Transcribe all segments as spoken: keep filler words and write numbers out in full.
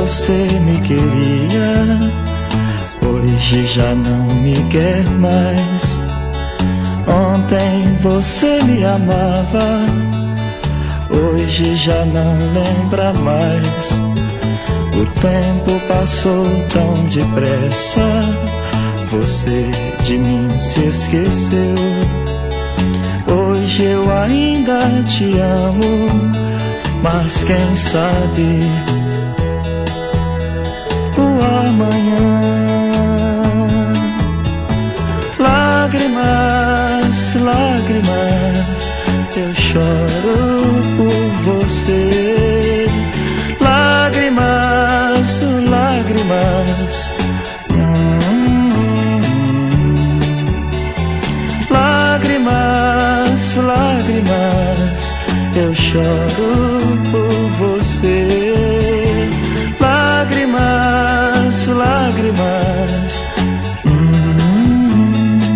você me queria, hoje já não me quer mais. Ontem você me amava, hoje já não lembra mais. O tempo passou tão depressa, você de mim se esqueceu. Hoje eu ainda te amo, mas quem sabe o amanhã. Lágrimas, lágrimas, eu choro por você. Lágrimas, lágrimas, hum. Lágrimas, lágrimas, eu choro por você. Lágrimas, lágrimas, hum.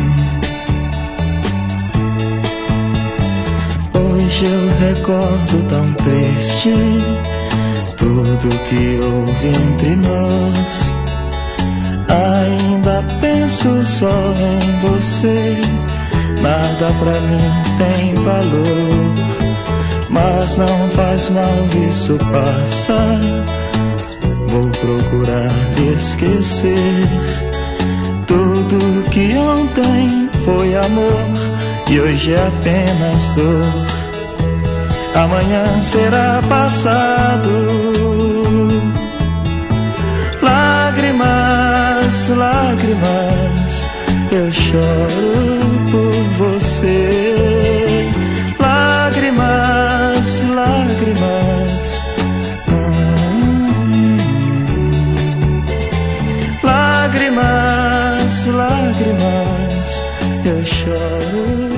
Hoje eu recordo tão triste tudo que houve entre nós. Ainda penso só em você, nada pra mim tem valor. Mas não faz mal, isso passa, vou procurar lhe esquecer. Tudo que ontem foi amor e hoje é apenas dor. Amanhã será passado. Lágrimas, lágrimas, eu choro por você. Lágrimas, lágrimas, hum. Lágrimas, lágrimas, eu choro.